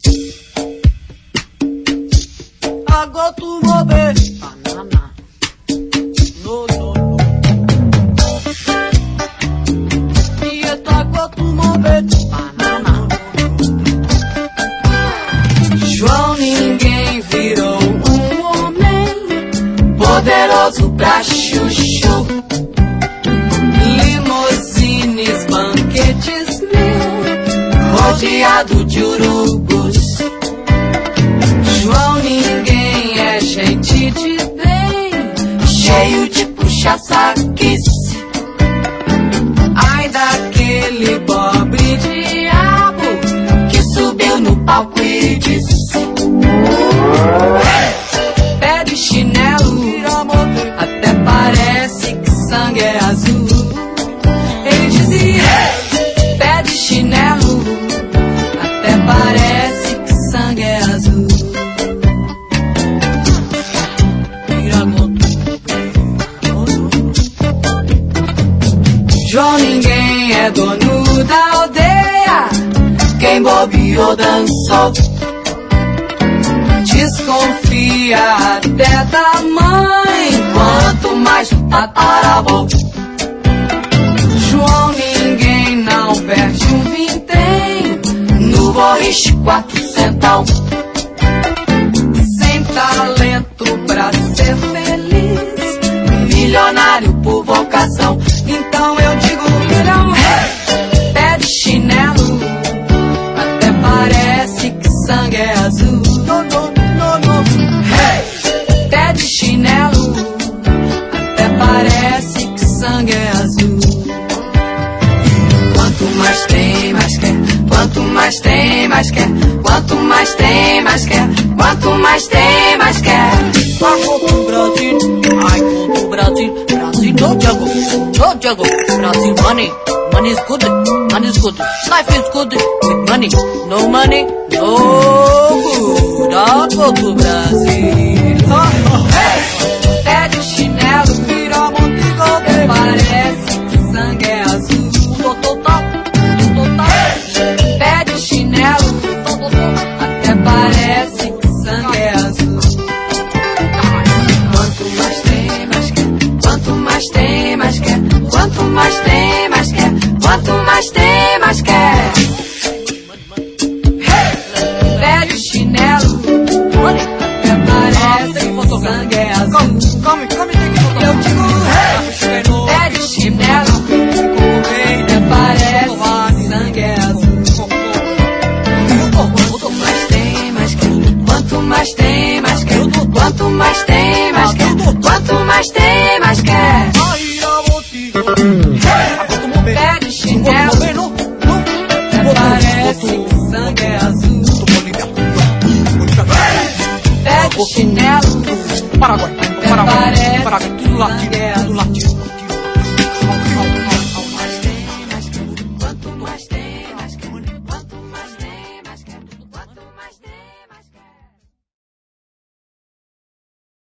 Agoto mobe, banana. No, no, no. Dieta agoto mobe, banana. João ninguém virou um homem poderoso pra chuchu. Limousines, banquetes mil, rodeado de urubus. João ninguém é gente de bem, cheio de puxa-saquice. Ai daquele pobre diabo que subiu no palco e disse: pé de chinelo, até parece que sangue é azul. Ele dizia: pé de chinelo, até parece que sangue é azul. João ninguém é dono da aldeia, quem bobeou dançou. Desconfia até da mãe, quanto mais do tataravô. João ninguém não perde um vintém no borriche 400. Sem talento pra ser feliz, milionário por vocação. Então eu digo milhão, pé de chinelo, até parece que sangue é azul. No, no, no, no. Hey! Pé de chinelo, até parece que sangue é azul. Quanto mais tem, mais quer. Quanto mais tem, mais quer. Quanto mais tem, mais quer. Quanto mais tem, mais quer. Vai contra o Brasil, ai contra o Brasil. Brasil no jungle, Brasil money. Money is good, money is good. Life is good with money. No money, no good. All go to Brasil. Hey! Pé de chinelo, virou montigo, até parece que sangue é azul. Pé de chinelo, até parece que sangue é azul. Quanto mais tem, mais quer. Quanto mais tem, mais quer. Quanto mais tem, mais quer. Quanto mais tem, mais quer. Pé de chinelo, até parece que sangue é azul. Eu digo pé de chinelo, até parece que sangue é azul. Quanto mais tem, mais quer. Quanto mais tem, mais quer. Quanto mais tem, mais quer. Quanto mais tem, mais quer. Pé de chinelo, até parece que sangue é azul. Pé de chinelo, Paraguai, tudo latido.